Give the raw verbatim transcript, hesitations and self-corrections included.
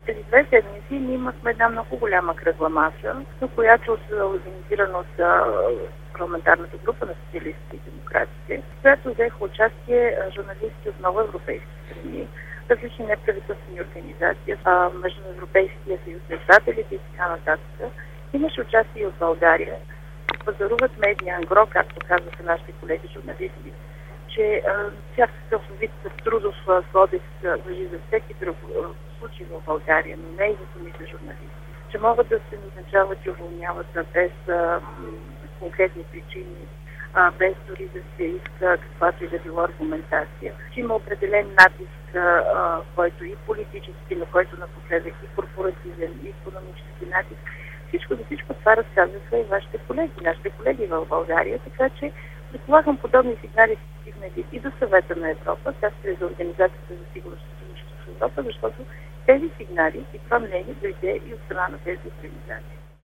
Преди две седмици ние имахме една много голяма кръгла маса, на която се организирана от парламентарната група на социалистите и демократите, в която взеха участие журналисти от много европейски страни, различни неправителствени организации, между Европейския съюз на издателите и така нататък. Имаше участие и от България. Пазаруват медиа ангро, както казваха нашите колеги журналисти, че всякакъв вид трудов кодекс важи за всеки друг случай в България, но не и за самите журналисти. Че могат да се назначават и уволняват без а, конкретни причини, а, без дори да се иска каквато и да било аргументация. Че има определен натиск, а, който и политически, но който напоследък и корпоративен, и икономически натиск. Всичко за всичко това разказваха и вашите колеги, нашите колеги в България, така че предполагам подобни сигнали са стигнали и до Съвета на Европа, както и за Организацията за сигурност и сътрудничество в Европа, защото тези сигнали и това мнение дойде и от страна на тези организации.